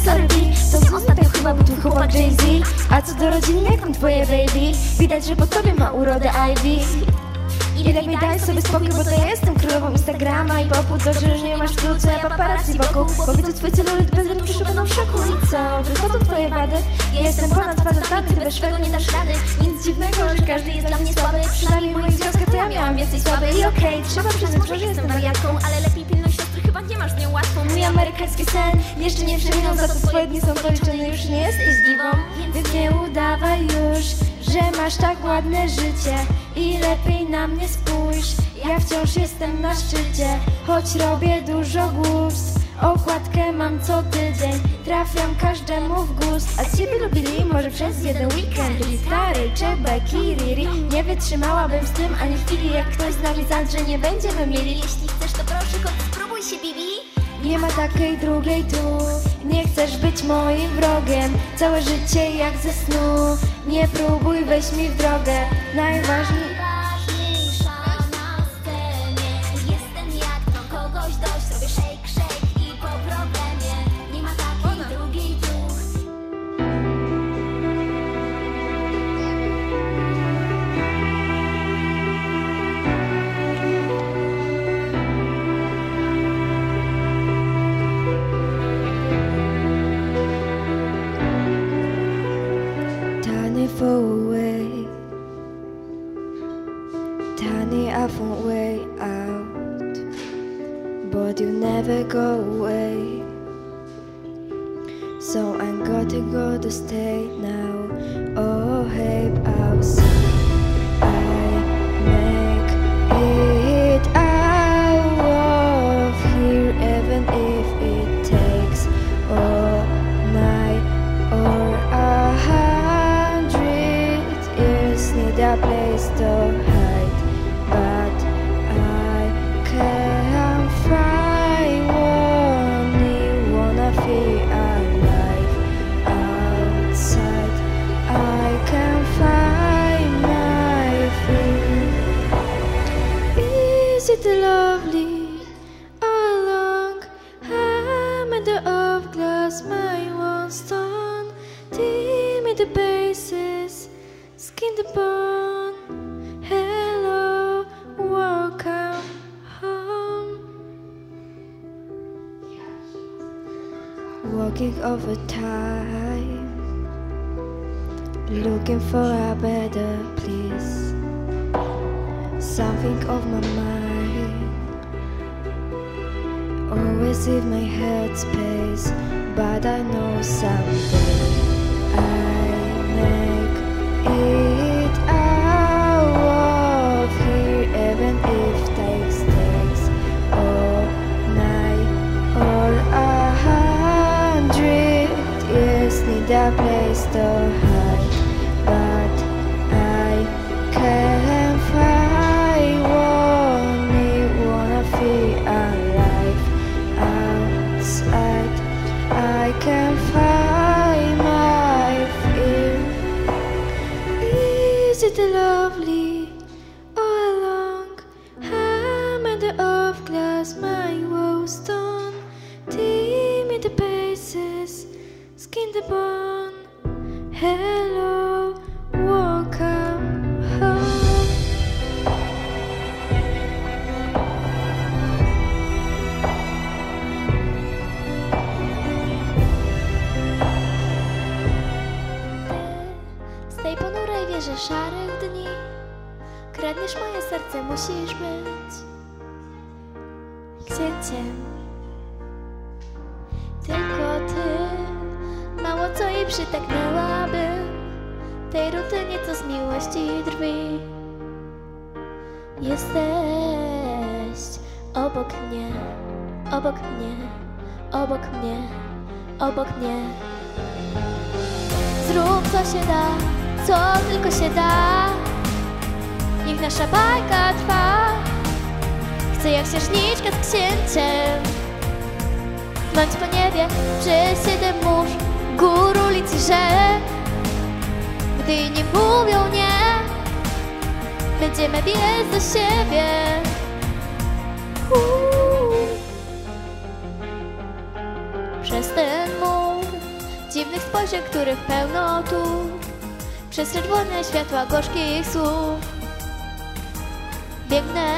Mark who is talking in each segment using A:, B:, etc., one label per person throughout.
A: sorry B, to nie ostatnio chyba był twój chłopak Jay-Z. A co do rodziny, jak tam twoje baby? Widać, że po tobie ma urodę Ivy. I lepiej daj sobie spokój, bo to ja jestem królową Instagrama i popu. Dobrze, że nie masz tu, co ja paparazzi wokół. Bo widzę twój celulit, będę przeszukaną w szoku. I co? Wychodzą twoje wady? Ja jestem ponad facetami, ty bez szwego nie dasz rady. Nic dziwnego, że każdy jest dla mnie słaby. Przynajmniej w moich związkach to ja miałam więcej słabej. I okej, trzeba przyznać, że jestem wariatką, ale lepiej pilnuj siostry, chyba nie masz z nią łatwo. Mój amerykański sen jeszcze nie przeminął, za to twoje dni są policzone. Już nie jesteś diwą, więc nie udawaj już, że masz tak ładne życie. I lepiej na mnie spójrz, ja wciąż jestem na szczycie. Choć robię dużo głupstw, okładkę mam co tydzień. Trafiam każdemu w gust, a ciebie lubili może przez jeden weekend. Byli stary, Czebeki, Riri. Nie wytrzymałabym z tym ani chwili, jak ktoś z nami zadrze, nie będziemy mieli. Jeśli chcesz, to proszę, choć spróbuj się, Bibi. Nie ma takiej drugiej tu, nie chcesz być moim wrogiem. Całe życie jak ze snu, nie próbuj wejść mi w drogę.
B: Najważniejsza na scenie, jestem jak mam kogoś dość. Robię shake, shake i po problemie nie ma takiej drugiej tu.
A: Tiny fall away, tiny I found way out, but you never go away. So I'm gotta go to stay now. Oh hey, outside I make it out of here, even if it takes all night or 100 years. Need a place to hide, but I can't find one. You wanna feel alive outside. I can't find my feet. Is it lovely all along? I'm at the of glass, my one stone. Timmy the bases, skin the bone. Hello, welcome home. Walking over time, looking for a better place. Something of my mind, always leave my head space. But I know someday I make it out of here, even if takes days or night or 100 years. Need a place to hide, but I can't find one. You wanna feel alive outside. I can't find my fear. Is it lovely all along? I'm at the of glass, my woe stone. Timmy the bases, skin the bone. Hello, welcome home.
B: Z tej ponurej wieży szarych dni kradniesz moje serce, musisz być księciem. Tylko ty, mało co i przytaknęłabym tej rutynie, co z miłości drwi. Jesteś obok mnie, obok mnie, obok mnie, obok mnie. Zrób co się da, co tylko się da. Niech nasza bajka trwa. Chcę jak księżniczka z księciem tnąć po niebie przez 7 mórz, gór, ulic i rzek. Gdy inni mówią nie, będziemy biec do siebie. Przez ten mur dziwnych spojrzeń, których pełno tu, przez czerwone światła gorzkich słów. Biegnę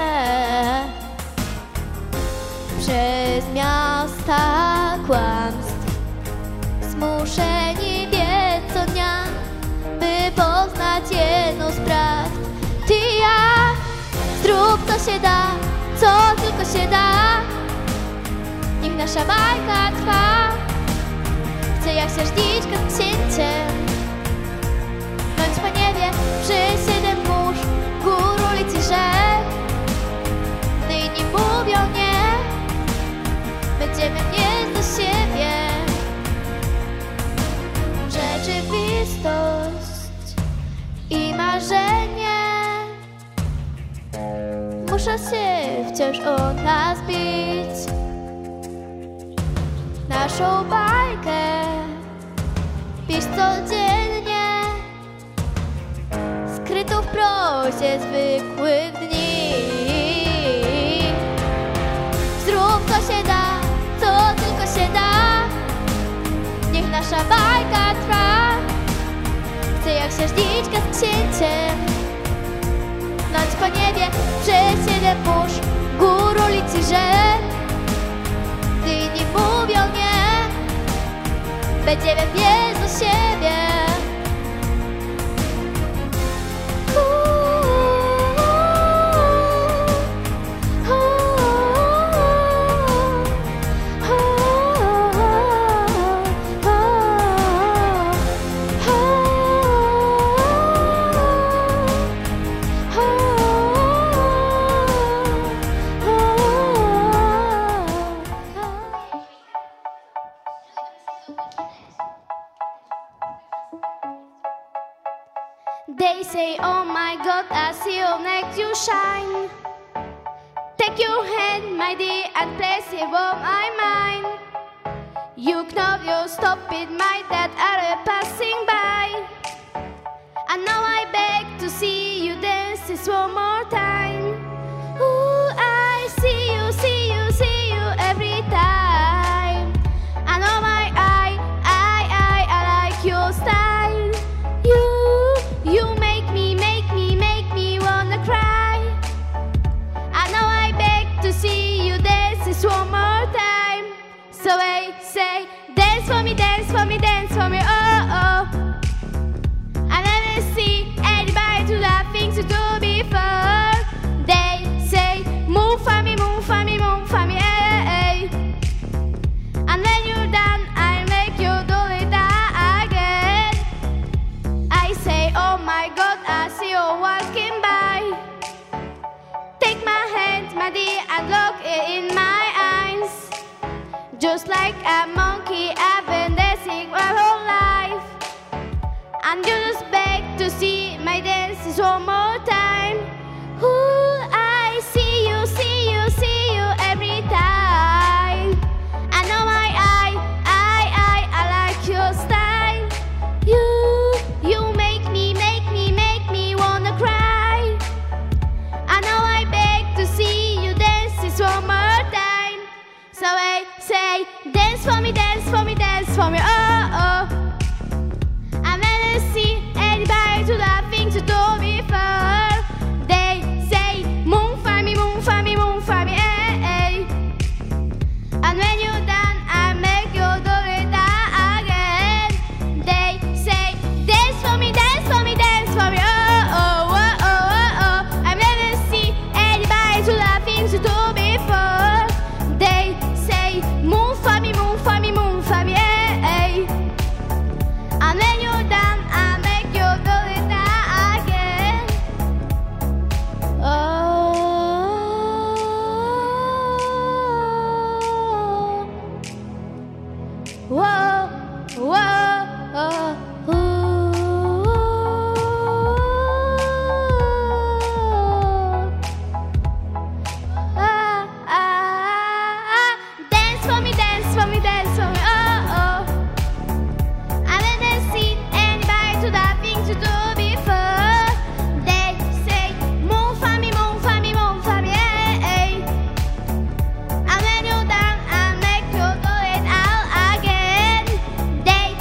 B: przez miasta kłamstw, zmuszeni biec co dnia, by poznać jedną z prawd. Ty i ja, zrób co się da, co tylko się da. Niech nasza bajka trwa. Chcę jak księżniczka z księciem gnąć po niebie przy 7 mórz, gór, ulic i rzek. Gdy inni mówią nie, będziemy mieć do siebie. Rzeczywistość i marzenie muszą się wciąż o nas bić. Naszą bajkę pisz codziennie, skrytą w prozie zwykłych dni. Zrób co się da, co tylko się da. Niech nasza bajka trwa. Chcę jak księżniczka z księciem gnąć po niebie przez 7 mórz, gór, ulic i rzek. Gdy inni mówią nie, będziemy mieć do siebie.
A: They say, oh my God, I see you make you shine. Take your hand, my dear, and place it on my mind. You know you stop it, my dad are passing by. And now I beg to see you dance this one more time. Ooh, I see you, see you, see you every time. And oh my, I like your style. You make me wanna cry. And now I beg to see you dance this one more time. So I say, dance for me, dance for me, dance for me, oh, oh. I never see anybody do the things you do before. They say, move for me, move for me, move for me, hey, hey. And when you're done, I'll make you do it again. I say, oh my God, I see you walking by. Take my hand, my dear, and look in my eyes. Just like a monkey, I've been dancing my whole life. And you just beg to see my dances one more time. Ooh, I see you, see you, see you every time. And oh my, I like your style. You make me wanna cry. And now I beg to see you dance this one more time. So I say, dance for me, dance for me, dance for me, oh, oh. I never see anybody do the things you do before. They say, move for me, move for me, move for me, hey, hey. And when you're done, I make you do it again. They say, dance for me, dance for me, dance for me, oh, oh, oh, oh, oh. I never see anybody do the things you do before. They say, move for me, move for me, move for me, hey, hey. And when you're done, I make you do it again. Oh, whoa, whoa, dance for me, dance for me, dance for me, oh, oh. I never seen anybody do the things you do before. They say, move for me, move for me, move for me, hey, hey. And when you're done, I make you do it all again. They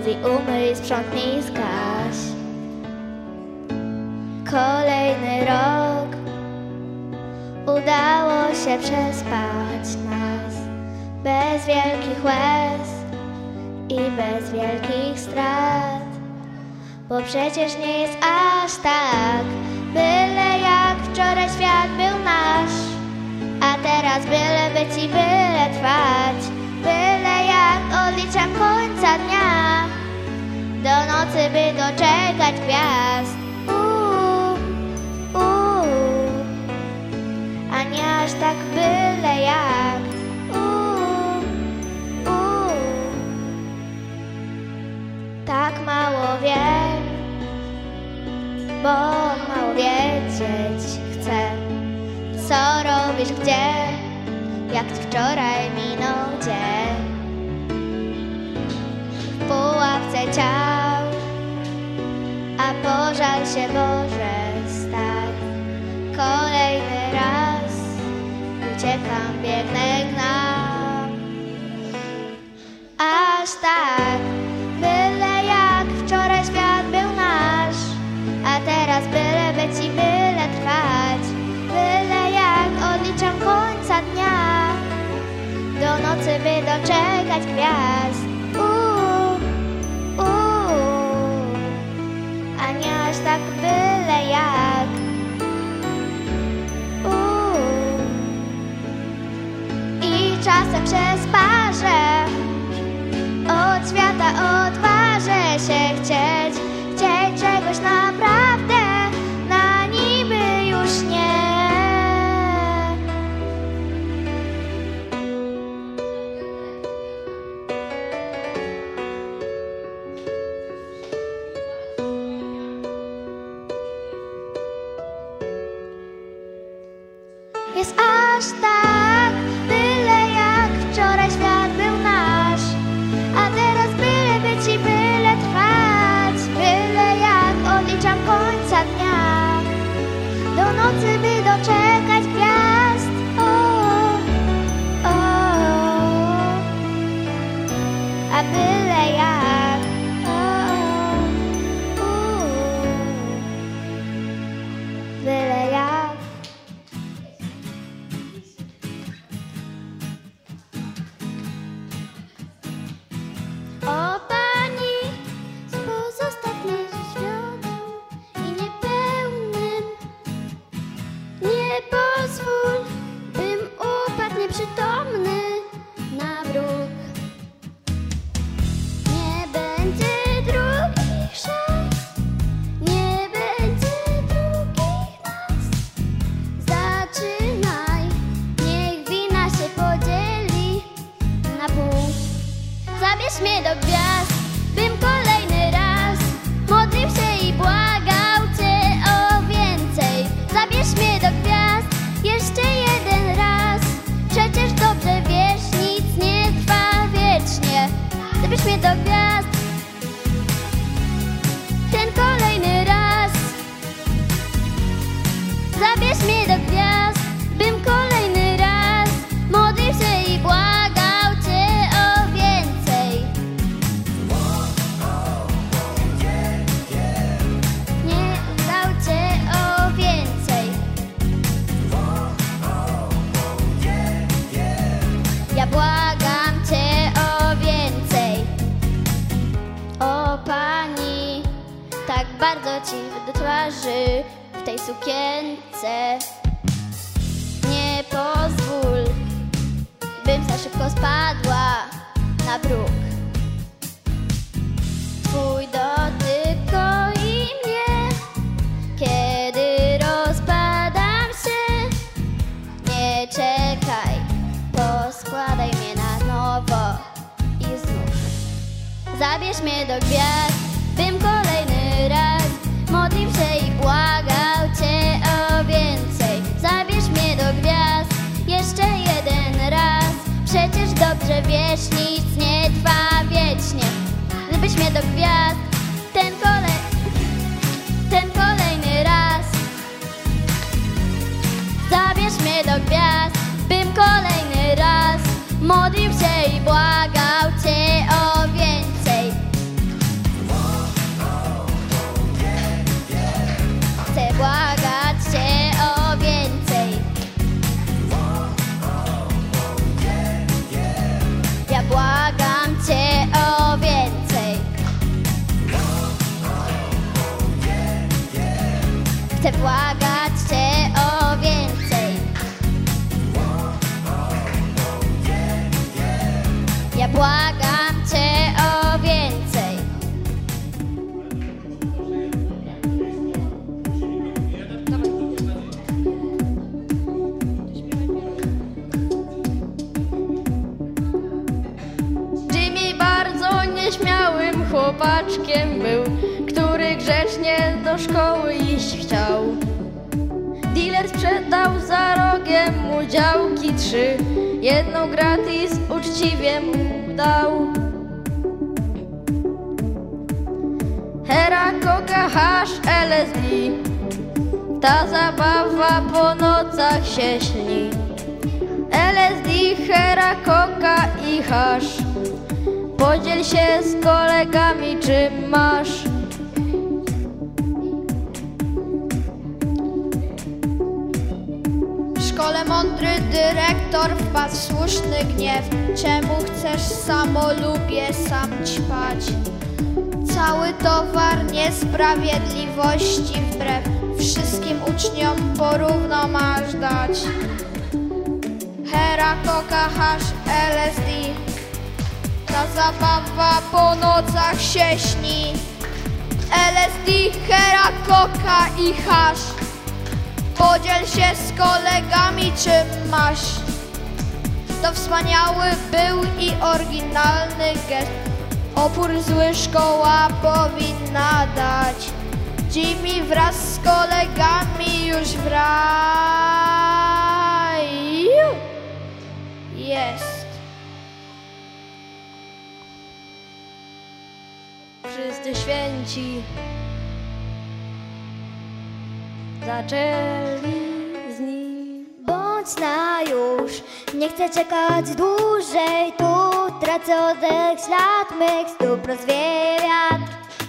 B: mówi umyj, sprzątnij, zgaś. Kolejny rok udało się przespać nas bez wielkich łez i bez wielkich strat. Bo przecież nie jest aż tak, byle jak wczoraj świat był nasz, a teraz byle być i byle trwać. Byle jak odliczam końca dnia, do nocy by doczekać gwiazd. A nie aż tak byle jak. Tak mało wiem, bo mało wiedzieć chcę. Co robisz gdzie, jak wczoraj minął dzień. W pułapce ciał, a pożal się Boże stal. Kolejny raz uciekam, biegnę, gnam. Aż tak, byle jak wczoraj świat był nasz, a teraz byle być i byle trwać. Byle jak odliczam końca dnia, do nocy by doczekać gwiazd. A nie aż tak byle jak. I czasem się sparzę, od świata odważę się chcieć czegoś naprawdę, na niby już nie. Jest aż tak, byle jak wczoraj świat był nasz, a teraz byle być i byle trwać. Byle jak odliczam końca dnia, do nocy by doczekać gwiazd. A byle jak. Byle jak. O Pani, z pozostatnych światem i niepełnym, nie pozwól, bym upadł nieprzytomny na bruk. Nie będzie drugich szans, nie będzie drugich nas. Zaczynaj, niech wina się podzieli na pół. Zabierz mnie do gwiazd, bym kolejny raz modlił się i błagał Cię o więcej. Zabierz mnie do gwiazd, jeszcze jeden raz. Przecież dobrze wiesz, nic nie trwa wiecznie. Zabierz mnie do gwiazd, ten kolejny raz. Zabierz mnie do gwiazd, bym kolejny raz modlił się i błagał Cię o więcej. Nie dał Cię o więcej. Ja błagam Cię o więcej. O Pani, tak bardzo Ci do twarzy w tej sukience. Nie pozwól, bym za szybko spadła na bruk. Twój dotyk koi mnie, kiedy rozpadam się. Nie czekaj, poskładaj mnie na nowo i znów. Zabierz mnie do gwiazd, bym kolejny raz modlił się i błagał Cię o więcej. Zabierz mnie do gwiazd, jeszcze jeden raz. Przecież dobrze wiesz, nic nie trwa wiecznie. Zabierz mnie do gwiazd, ten kolejny raz. Zabierz mnie do gwiazd, bym kolejny raz modlił się i błagał Cię o więcej. błagać Cię o więcej. Ja błagam Cię o więcej.
C: Jimmy bardzo nieśmiałym chłopaczkiem był, który grzecznie do szkoły iść chciał. Dealer sprzedał za rogiem mu działki 3, jedną gratis uczciwie mu dał. Hera, koka, hasz, LSD, ta zabawa po nocach się śni. LSD, hera, koka i hasz, podziel się z kolegami, czym masz.
D: W szkole mądry dyrektor wpadł w słuszny gniew. Czemu chcesz samolubie sam ćpać? Cały towar niesprawiedliwości wbrew. Wszystkim uczniom porówno masz dać. Hera, koka, hasz, LSD, ta zabawa po nocach się śni. LSD, hera, koka i hasz, podziel się z kolegami, czym masz. To wspaniały był i oryginalny gest. Opór zły szkoła powinna dać. Jimmy wraz z kolegami już w raju jest.
C: Wszyscy święci zaczęli z nim.
B: Bądź na już, nie chcę czekać dłużej. Tu tracę oddech, ślad mych stóp rozwieje wiatr.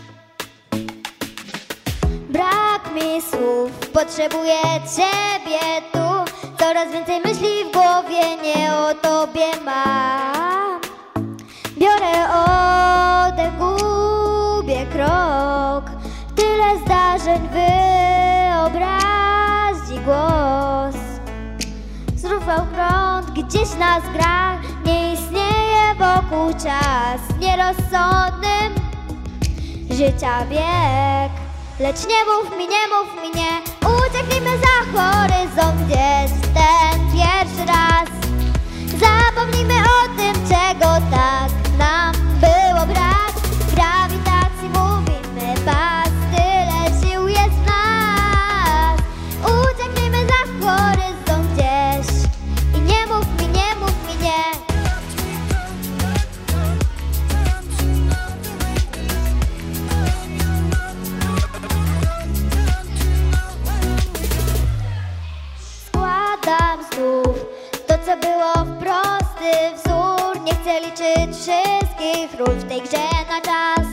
B: Brak mi słów, potrzebuję Ciebie tu. Coraz więcej myśli w głowie, nie o Tobie mam. Biorę oddech, gubię krok. Tyle zdarzeń, wyobraźni głos. Zrówał prąd, gdzieś nas gra. Nie istnieje wokół czas nierozsądnym życia bieg. Lecz nie mów mi, nie mów mi, nie. Ucieknijmy za horyzont, gdzieś ten pierwszy raz. Zapomnijmy o tym, czego tak nam było brak. Grawitacji mówimy pas, tyle sił jest w nas. Ucieknijmy za horyzont gdzieś i nie mów mi, nie mów mi, nie. Składam znów to, co było w prosty wzór. Nie chcę liczyć wszystkich ról w tej grze na czas.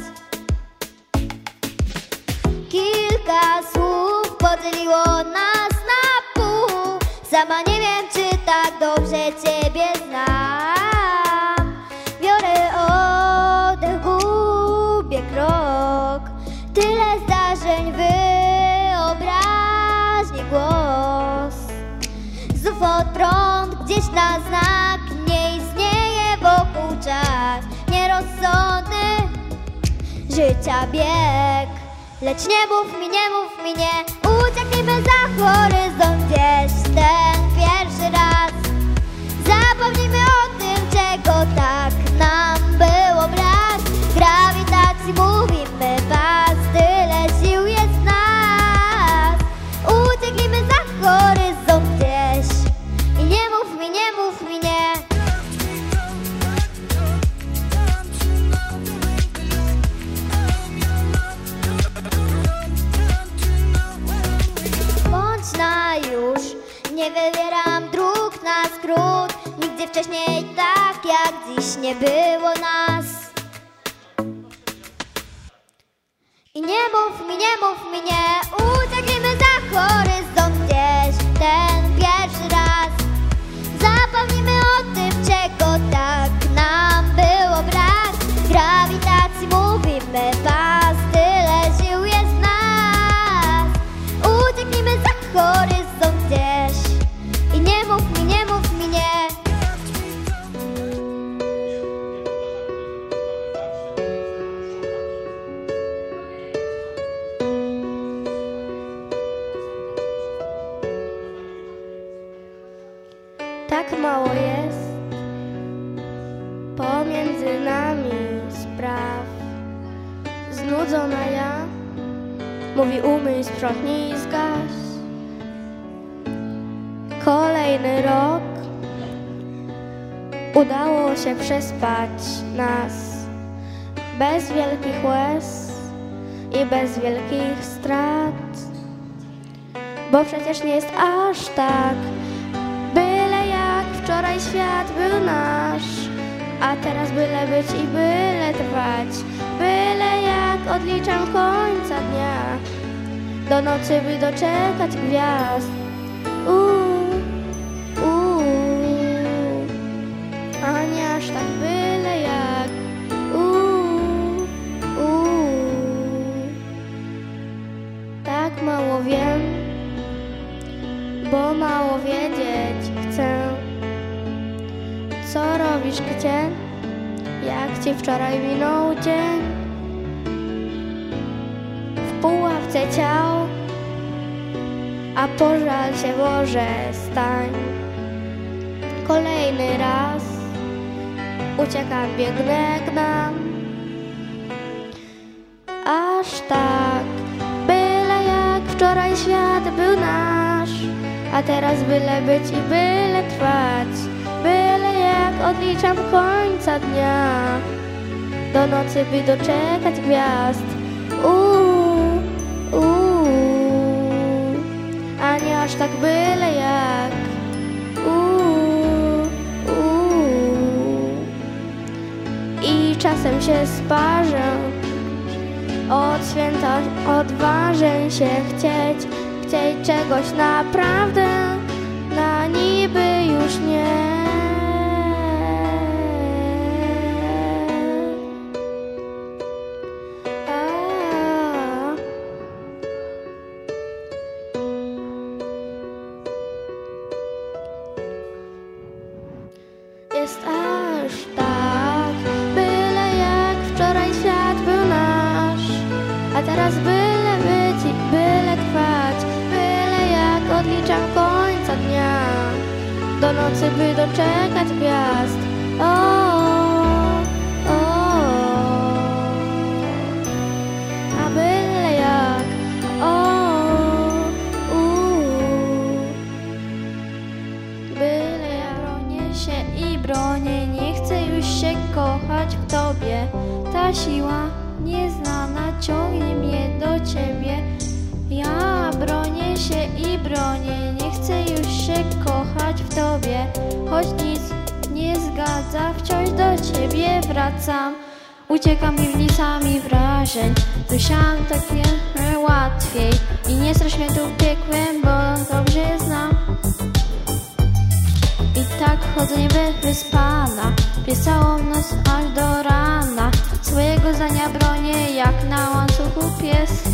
B: Kilka słów podzieliło nas na pół. Sama nie wiem, czy tak dobrze Ciebie znam. Biorę oddech, gubię krok. Tyle zdarzeń, wyobraźni głos. Znów od prąd, gdzieś na znak. Nie istnieje wokół czas nierozsądny życia bieg. Lecz nie mów mi, nie mów mi, nie. Ucieknijmy za horyzont gdzieś ten pierwszy raz. Zapomnijmy o tym, czego tak nam było brak. Grawitacji mówimy pas, tyle sił jest w nas. Ucieknijmy za horyzont gdzieś i nie mów mi, nie mów mi, nie. Bądź na już, nie wybieram dróg na skrót. Nigdzie wcześniej tak jak dziś nie było nas. I nie mów mi, nie mów mi, nie. Ucieknijmy za horyzont gdzieś ten pierwszy raz. Zapomnijmy o tym, czego tak nam było brak. Grawitacji mówimy pas, tyle sił jest w nas. Ucieknijmy
C: Tak mało jest pomiędzy nami spraw. Znudzona ja, mówi umyj, sprzątnij i zgaś. Kolejny rok udało się przespać nas bez wielkich łez i bez wielkich strat. Bo przecież nie jest aż tak, byle jak wczoraj świat był nasz, a teraz byle być i byle trwać, byle jak odliczam końca dnia, do nocy by doczekać gwiazd. A nie aż tak byle jak. Tak mało wiem, bo mało wiedzieć chcę. Co robisz gdzie? Jak ci wczoraj minął dzień? W pułapce ciał, a pożal się Boże stań. Kolejny raz uciekam, biegnę, gnam. Aż tak, byle jak wczoraj świat był nasz, a teraz byle być i byle trwać, byle jak odliczam końca dnia, do nocy by doczekać gwiazd. A nie aż tak byle jak. I czasem się sparzę, od święta odważę się chcieć czegoś naprawdę, na niby już nie. Jest aż tak, byle jak wczoraj świat był nasz, a teraz byle być i byle trwać, byle jak odliczam końca dnia, do nocy by doczekać gwiazd. A byle jak. Byle jak.
B: Bronię się i bronię, nie chcę już się kochać w tobie. Ta siła nieznana ciągnie mnie do ciebie. Ja bronię się i bronię, nie chcę już się kochać w tobie. Choć nic nie zgadza, wciąż do ciebie wracam. Uciekam piwnicami wrażeń, myślałam takie łatwiej. I nie strasz mnie tu piekłem, bo dobrze je znam. I tak chodzę niewyspana, przez całą noc aż do rana. Swojego zdania bronię jak na łańcuchu pies.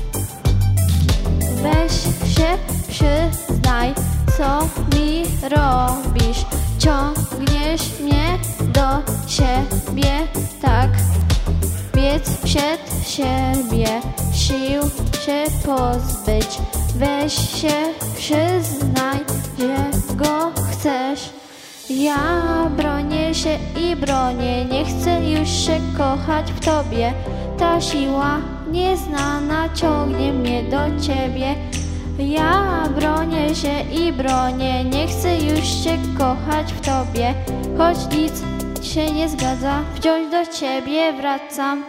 B: Weź się przyznaj, co mi robisz. Ciągniesz mnie do siebie, tak. Biec przed siebie, sił się pozbyć. Weź się przyznaj, że go chcesz. Ja bronię się i bronię, nie chcę już się kochać w tobie. Ta siła nieznana ciągnie mnie do ciebie. Ja bronię się i bronię, nie chcę już się kochać w tobie. Choć nic się nie zgadza, wciąż do ciebie wracam.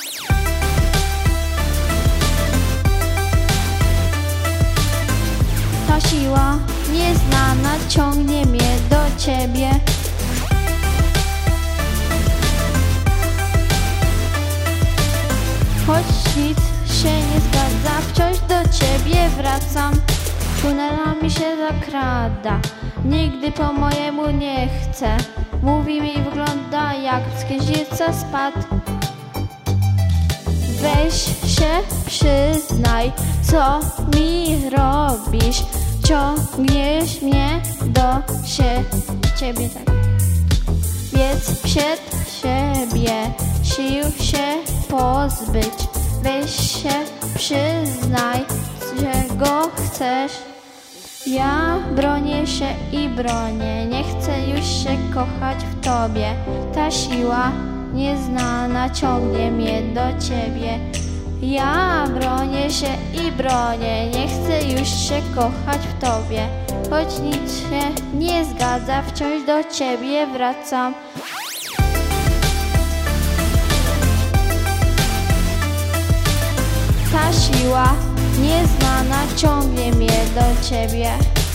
B: Ta siła nieznana ciągnie mnie do ciebie. Choć nic się nie zgadza, wciąż do ciebie wracam. Tunelami się zakrada, nigdy po mojemu nie chce. Mówi mi, wygląda jak z księżyca spadł. Weź się przyznaj, co mi robisz. Ciągniesz mnie do ciebie, tak. Biec przed siebie, sił się pozbyć. Weź się przyznaj, że go chcesz. Ja bronię się i bronię, nie chcę już się kochać w tobie. Ta siła nieznana ciągnie mnie do ciebie. Ja bronię się i bronię, nie chcę już się kochać w tobie. Choć nic się nie zgadza, wciąż do ciebie wracam. Ta siła nieznana ciągnie mnie do ciebie.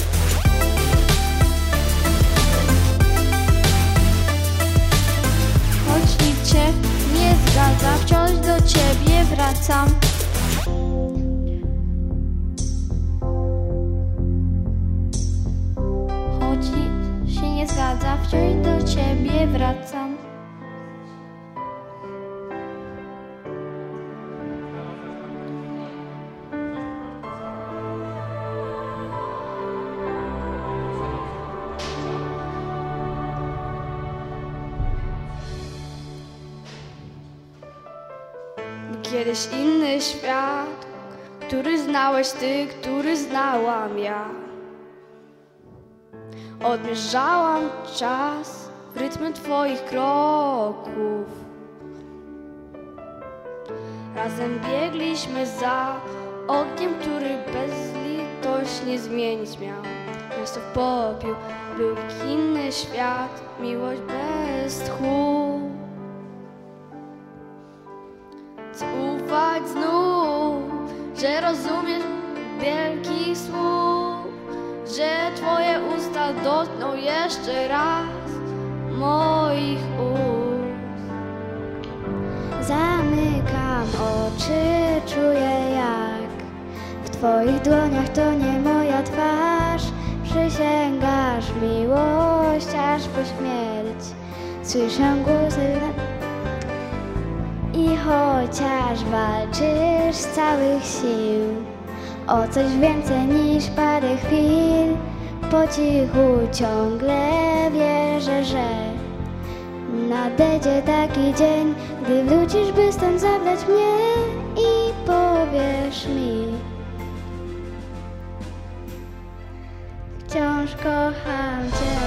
B: Choć nic się nie zgadza, wciąż do ciebie wracam. Choć nic się nie zgadza, wciąż do ciebie wracam.
C: Kiedyś inny świat, który znałeś ty, który znałam ja. Odmierzałam czas w rytmie twoich kroków. Razem biegliśmy za ogniem, który bezlitośnie zmienić miał miasto w popiół. Był inny świat, miłość bez tchu. Ufać znów, że rozumiesz wielkich słów, że twoje usta dotkną jeszcze raz moich ust.
A: Zamykam oczy, czuję jak w twoich dłoniach to nie moja twarz. Przysięgasz miłość aż po śmierć. Słyszę głosy i chociaż walczysz z całych sił o coś więcej niż parę chwil, po cichu ciągle wierzę, że nadejdzie taki dzień, gdy wrócisz, by stąd zabrać mnie i powiesz mi: wciąż kocham cię.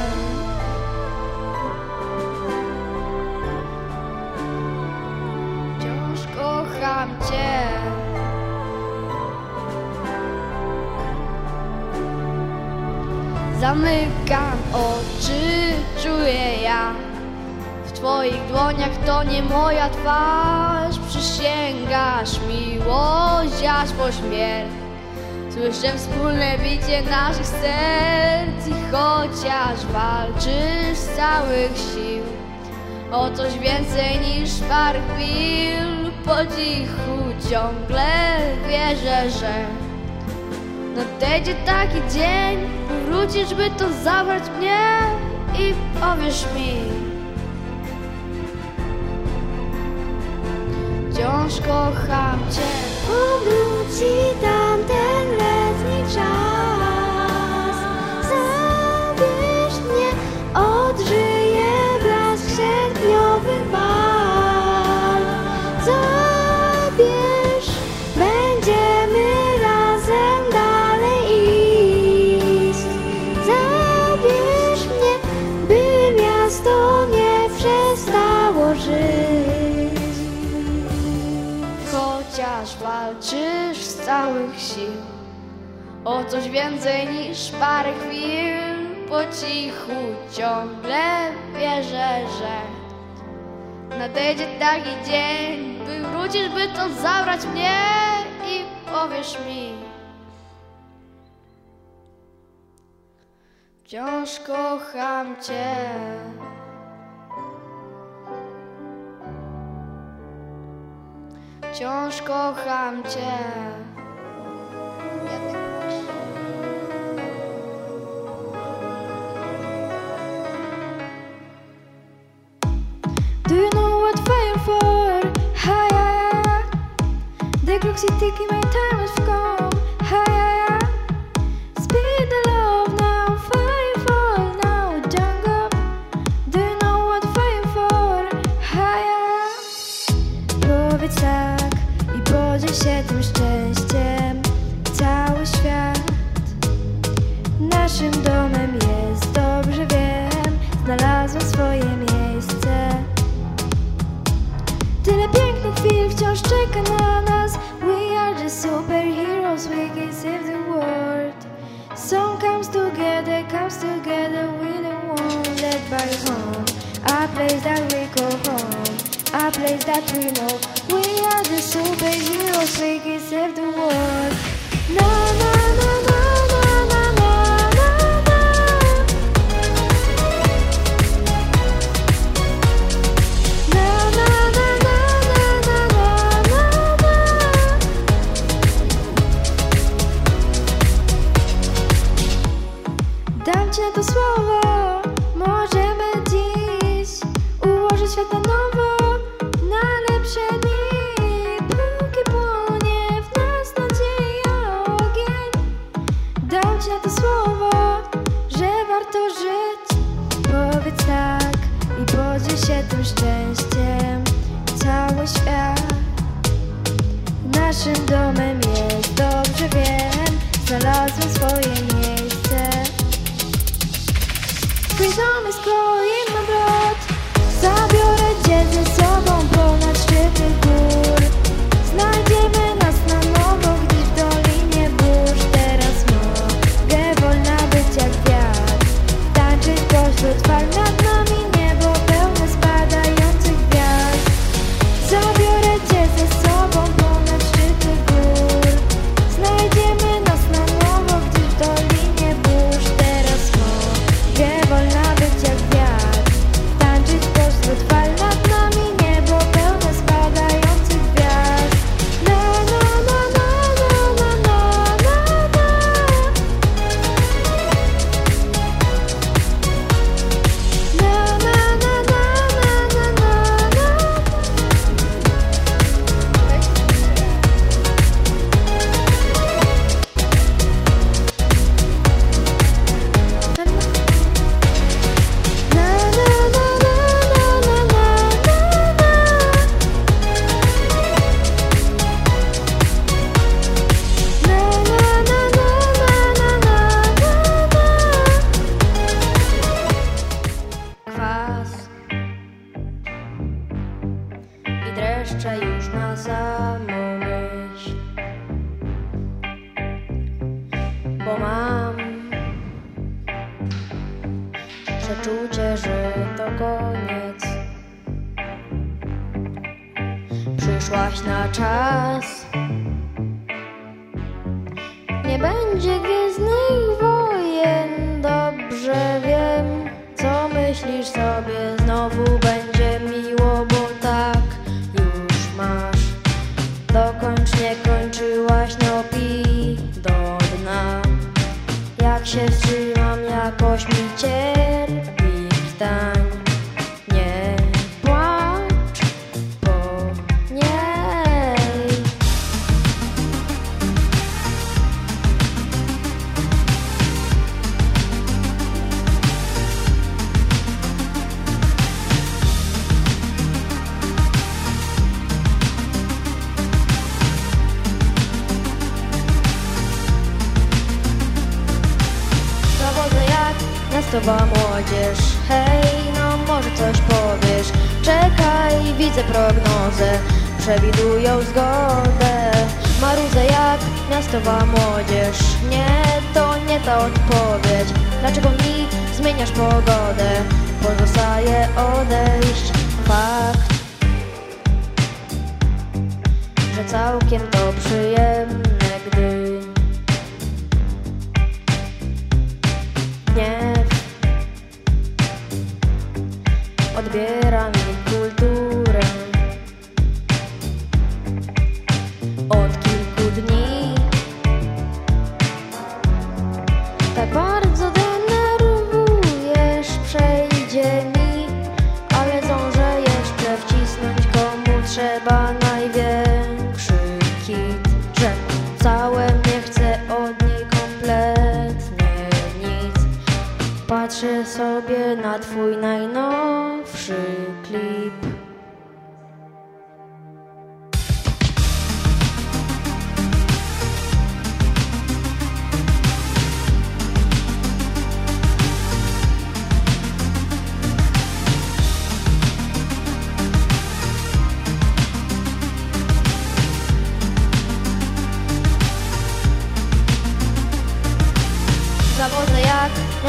C: Kocham cię. Zamykam oczy, czuję jak w twoich dłoniach to nie moja twarz. Przysięgasz miłość aż po śmierć. Słyszę wspólne bicie naszych serc i chociaż walczysz z całych sił o coś więcej niż parę chwil, po cichu ciągle wierzę, że nadejdzie taki dzień, wrócisz, by to zabrać mnie i powiesz mi: wciąż kocham cię.
A: Powróci tamten letni czas, zabierz mnie, odżyję wraz sierpniowych bal. Zabierz, będziemy razem dalej iść. Zabierz mnie, by miasto nie przestało żyć.
C: Chociaż walczysz z całych sił o coś więcej niż parę chwil, po cichu ciągle wierzę, że nadejdzie taki dzień, by wrócisz, by to zabrać mnie i powiesz mi: wciąż kocham cię. Wciąż kocham cię.
A: Do you know what fire for? Hi, hi, the clock's ticking, my time has come. Hi, hi, speed the love now, fire for now, don't go. Do you know what fire for? Hi, powiedz tak i podziel się tym szczęściem. Cały świat czeka na nas. We are the superheroes, we can save the world. Song comes together, we don't want that back home. A place that we go home, a place that we know. We are the superheroes, we can save the world. Na na na na na na na na na. Na na na na na na na na. Dam ci na to słowo, możemy dziś ułożyć świat na nowo, na lepsze dni, póki płonie w nas nadzieja ogień. Dam ci na to słowo, że warto żyć. Powiedz tak i podziel się tym szczęściem. Cały świat naszym domem jest, dobrze wiem, znalazłem swoje miejsce. Freedom is calling my blood. Zabiorę cię ze sobą ponad szczyty gór. Znajdziemy nas na nowo gdzieś w dolinie burz. Teraz mogę wolna być jak wiatr, tańczyć pośród fal, nad nami niebo pełne spadających gwiazd. Zabiorę cię ze sobą ponad szczyty gór. Znajdziemy nas na nowo gdzieś w dolinie burz. Teraz mogę wolna być jak wiatr, tańczyć pośród fal, nad nami niebo pełne spadających gwiazd. Na na na na na na na na na. Na na na na na na na na. Kwas i dreszcze już na samą myśl, bo mam przeczucie, że to koniec. Przyszłaś na czas, nie będzie gwiezdnych wojen. Dobrze wiem, co myślisz sobie, znowu będzie miło, bo tak już masz. Dokończ, nie kończyłaś, no pij do dna. Jak się wstrzymam, jakoś mi cierpi stań. Nie płacz po niej. Zawodzę jak miastowa młodzież. Hej, no może coś powiesz. Czekaj, widzę prognozę, przewidują zgodę. Marudzę jak miastowa młodzież. Nie, to nie ta odpowiedź. Dlaczego mi zmieniasz pogodę? Pozostaje odejść. Fakt, że całkiem to przyjemne, gdy gniew odbiera mi kulturę. Od kilku dni tak bardzo denerwujesz. Przejdzie mi, ale zdążę jeszcze wcisnąć, komu trzeba największy hit, że całe nie chcę od niej kompletnie nic. Patrzę sobie na twój najnowszy klip.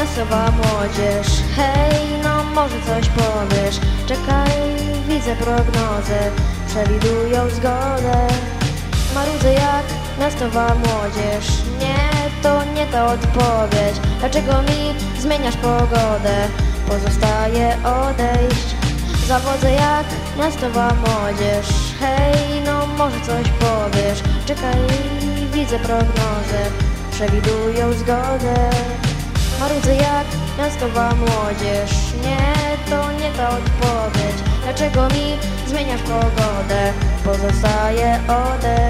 C: miastowa młodzież. Hej, no może coś powiesz. Czekaj, widzę prognozę, przewidują zgodę. Marudzę jak miastowa młodzież. Nie, to nie ta odpowiedź. Dlaczego mi zmieniasz pogodę? Pozostaje odejść. Zawodzę jak miastowa młodzież. Hej, no może coś powiesz. Czekaj, widzę prognozę, przewidują zgodę. Marudzę jak miastowa młodzież. Nie, to nie ta odpowiedź. Dlaczego mi zmieniasz pogodę? Pozostaje odejść.